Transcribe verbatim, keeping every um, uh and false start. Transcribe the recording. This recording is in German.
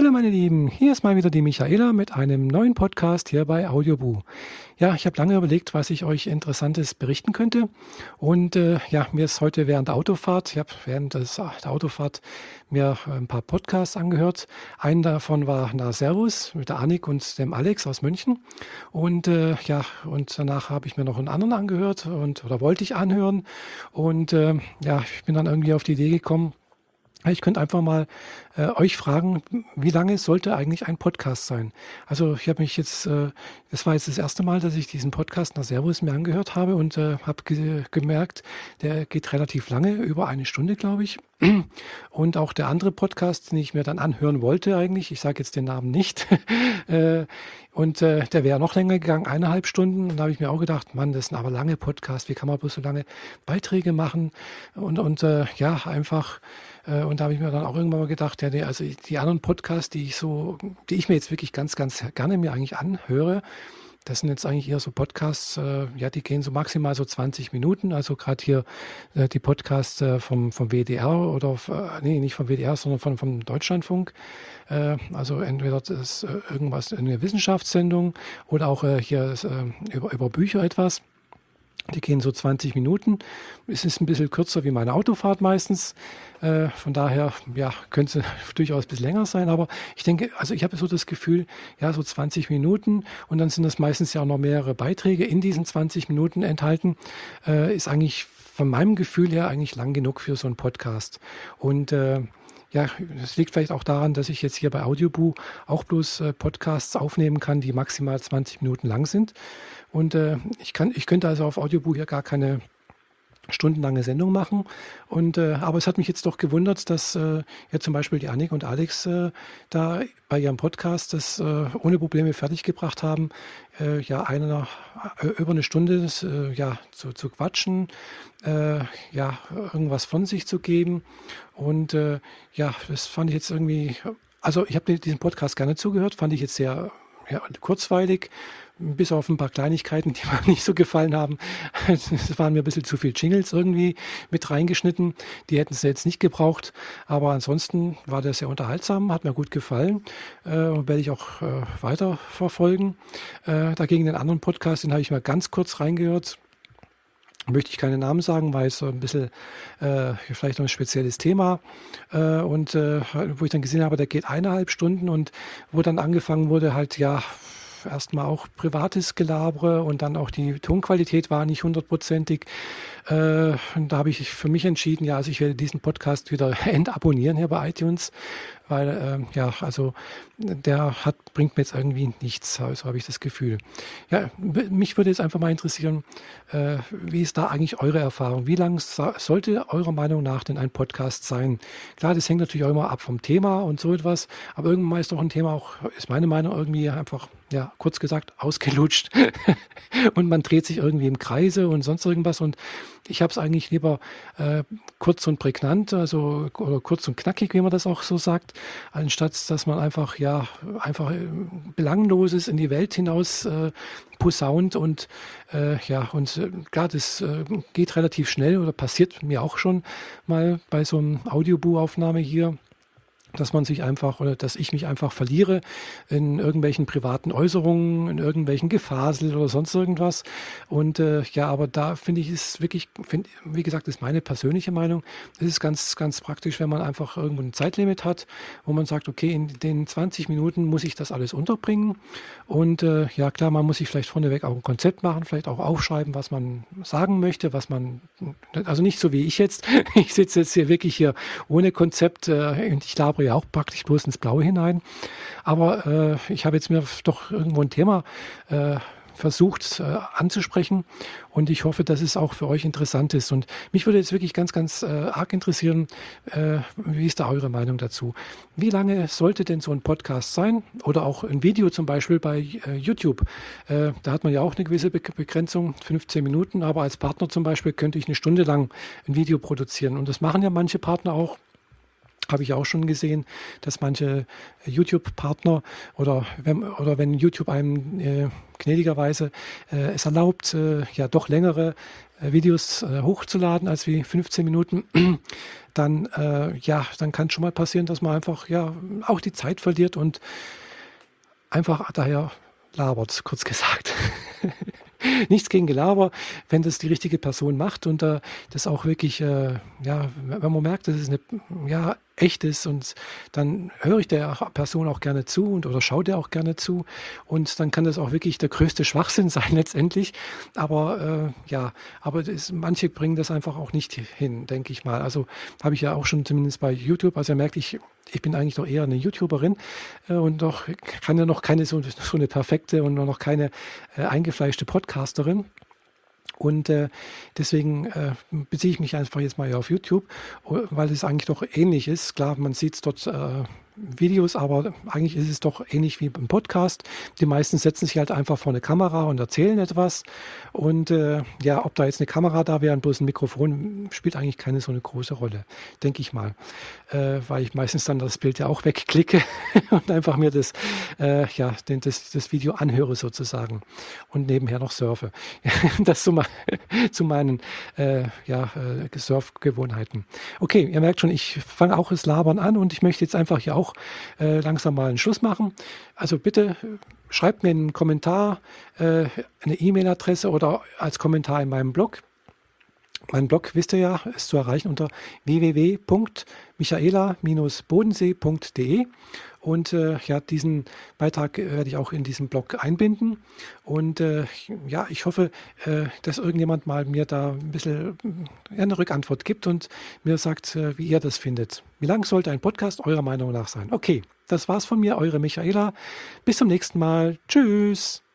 Hallo meine Lieben, hier ist mal wieder die Michaela mit einem neuen Podcast hier bei Audioboo. Ja, ich habe lange überlegt, was ich euch Interessantes berichten könnte und äh, ja, mir ist heute während der Autofahrt, ich habe während des, der Autofahrt mir ein paar Podcasts angehört. Einen davon war Na Servus mit der Annik und dem Alex aus München und äh, ja, und danach habe ich mir noch einen anderen angehört und oder wollte ich anhören und äh, ja, ich bin dann irgendwie auf die Idee gekommen, ich könnte einfach mal äh, euch fragen, wie lange sollte eigentlich ein Podcast sein? Also ich habe mich jetzt, äh, das war jetzt das erste Mal, dass ich diesen Podcast nach Servus mir angehört habe und äh, habe ge gemerkt, der geht relativ lange, über eine Stunde, glaube ich. Und auch der andere Podcast, den ich mir dann anhören wollte eigentlich, ich sage jetzt den Namen nicht, äh, und äh, der wäre noch länger gegangen, eineinhalb Stunden. Und da habe ich mir auch gedacht, Mann, das sind aber lange Podcasts, wie kann man bloß so lange Beiträge machen? Und, und äh, ja, einfach... Äh, Und da habe ich mir dann auch irgendwann mal gedacht, ja, nee, also die anderen Podcasts, die ich so, die ich mir jetzt wirklich ganz, ganz gerne mir eigentlich anhöre, das sind jetzt eigentlich eher so Podcasts, äh, ja, die gehen so maximal so zwanzig Minuten. Also gerade hier äh, die Podcasts äh, vom, vom W D R oder, äh, nee, nicht vom W D R, sondern von, vom Deutschlandfunk. Äh, also entweder das ist äh, irgendwas, eine Wissenschaftssendung oder auch äh, hier ist, äh, über, über Bücher etwas. Die gehen so zwanzig Minuten. Es ist ein bisschen kürzer wie meine Autofahrt meistens. Äh, von daher, ja, könnte es durchaus ein bisschen länger sein. Aber ich denke, also ich habe so das Gefühl, ja, so zwanzig Minuten und dann sind das meistens ja auch noch mehrere Beiträge in diesen zwanzig Minuten enthalten. Äh, ist eigentlich von meinem Gefühl her eigentlich lang genug für so einen Podcast. Und äh, ja, das liegt vielleicht auch daran, dass ich jetzt hier bei Audioboo auch bloß äh, Podcasts aufnehmen kann, die maximal zwanzig Minuten lang sind. Und äh, ich kann, ich könnte also auf Audioboo hier gar keine stundenlange Sendung machen. Und äh, aber es hat mich jetzt doch gewundert, dass äh, ja zum Beispiel die Annik und Alex äh, da bei ihrem Podcast das äh, ohne Probleme fertiggebracht haben, äh, ja eine, äh, über eine Stunde das, äh, ja zu, zu quatschen, äh, ja irgendwas von sich zu geben. Und äh, ja, das fand ich jetzt irgendwie, also ich habe diesen Podcast gerne zugehört, fand ich jetzt sehr ja, kurzweilig. Bis auf ein paar Kleinigkeiten, die mir nicht so gefallen haben. Es waren mir ein bisschen zu viel Jingles irgendwie mit reingeschnitten. Die hätten sie jetzt nicht gebraucht. Aber ansonsten war der sehr unterhaltsam, hat mir gut gefallen. Äh, und werde ich auch äh, weiter verfolgen. Äh, dagegen den anderen Podcast, den habe ich mal ganz kurz reingehört. Möchte ich keine Namen sagen, weil es so ein bisschen äh, vielleicht noch ein spezielles Thema äh, und äh, wo ich dann gesehen habe, der geht eineinhalb Stunden und wo dann angefangen wurde, halt ja erstmal auch privates Gelabere und dann auch die Tonqualität war nicht hundertprozentig. Äh, und da habe ich für mich entschieden, ja, also ich werde diesen Podcast wieder entabonnieren hier bei iTunes, weil äh, ja, also der hat, bringt mir jetzt irgendwie nichts, so habe ich das Gefühl. Ja, mich würde jetzt einfach mal interessieren, äh, wie ist da eigentlich eure Erfahrung? Wie lang so, sollte eurer Meinung nach denn ein Podcast sein? Klar, das hängt natürlich auch immer ab vom Thema und so etwas, aber irgendwann ist doch ein Thema auch, ist meine Meinung irgendwie einfach, ja, kurz gesagt, ausgelutscht und man dreht sich irgendwie im Kreise und sonst irgendwas und ich habe es eigentlich lieber äh, kurz und prägnant, also oder kurz und knackig, wie man das auch so sagt, anstatt dass man einfach ja einfach äh, Belangloses in die Welt hinaus äh, posaunt und äh, ja und äh, klar, das äh, geht relativ schnell oder passiert mir auch schon mal bei so einem Audioboo-Aufnahme hier, dass man sich einfach oder dass ich mich einfach verliere in irgendwelchen privaten Äußerungen, in irgendwelchen Gefasel oder sonst irgendwas. Und äh, ja, aber da finde ich es wirklich, find, wie gesagt, das ist meine persönliche Meinung, es ist ganz, ganz praktisch, wenn man einfach irgendwo ein Zeitlimit hat, wo man sagt, okay, in den zwanzig Minuten muss ich das alles unterbringen. Und äh, ja, klar, man muss sich vielleicht vorneweg auch ein Konzept machen, vielleicht auch aufschreiben, was man sagen möchte, was man, also nicht so wie ich jetzt, ich sitze jetzt hier wirklich hier ohne Konzept äh, und ich labere ja auch praktisch bloß ins Blaue hinein. Aber äh, ich habe jetzt mir doch irgendwo ein Thema äh, versucht äh, anzusprechen und ich hoffe, dass es auch für euch interessant ist. Und mich würde jetzt wirklich ganz, ganz äh, arg interessieren, äh, wie ist da eure Meinung dazu? Wie lange sollte denn so ein Podcast sein? Oder auch ein Video zum Beispiel bei äh, YouTube? Äh, da hat man ja auch eine gewisse Be Begrenzung, fünfzehn Minuten, aber als Partner zum Beispiel könnte ich eine Stunde lang ein Video produzieren. Und das machen ja manche Partner auch. Habe ich auch schon gesehen, dass manche YouTube-Partner oder wenn, oder wenn YouTube einem äh, gnädigerweise äh, es erlaubt, äh, ja doch längere äh, Videos äh, hochzuladen als wie fünfzehn Minuten, dann, äh, ja, dann kann es schon mal passieren, dass man einfach ja auch die Zeit verliert und einfach daher labert, kurz gesagt. Nichts gegen Gelaber, wenn das die richtige Person macht und äh, das auch wirklich, äh, ja, wenn man merkt, dass es eine, ja, echt ist und dann höre ich der Person auch gerne zu und oder schaue der auch gerne zu und dann kann das auch wirklich der größte Schwachsinn sein letztendlich. Aber äh, ja, aber das, manche bringen das einfach auch nicht hin, denke ich mal. Also habe ich ja auch schon zumindest bei YouTube, also ihr merkt, ich ich bin eigentlich doch eher eine YouTuberin äh, und doch kann ja noch keine so, so eine perfekte und noch keine äh, eingefleischte Podcasterin. Und äh, deswegen äh, beziehe ich mich einfach jetzt mal auf YouTube, weil es eigentlich doch ähnlich ist. Klar, man sieht dort äh, Videos, aber eigentlich ist es doch ähnlich wie beim Podcast. Die meisten setzen sich halt einfach vor eine Kamera und erzählen etwas. Und äh, ja, ob da jetzt eine Kamera da wäre und bloß ein Mikrofon, spielt eigentlich keine so eine große Rolle, denke ich mal. Äh, weil ich meistens dann das Bild ja auch wegklicke und einfach mir das, äh, ja, den, das, das Video anhöre sozusagen und nebenher noch surfe. Das zu, zu meinen äh, ja, äh, Surfgewohnheiten. Okay, ihr merkt schon, ich fange auch das Labern an und ich möchte jetzt einfach hier auch äh, langsam mal einen Schluss machen. Also bitte schreibt mir einen Kommentar, äh, eine E-Mail-Adresse oder als Kommentar in meinem Blog. Mein Blog, wisst ihr ja, ist zu erreichen unter w w w punkt michaela Bindestrich bodensee punkt d e und äh, ja, diesen Beitrag äh, werde ich auch in diesem Blog einbinden und äh, ja, ich hoffe, äh, dass irgendjemand mal mir da ein bisschen äh, eine Rückantwort gibt und mir sagt, äh, wie ihr das findet. Wie lang sollte ein Podcast eurer Meinung nach sein? Okay, das war's von mir, eure Michaela. Bis zum nächsten Mal. Tschüss.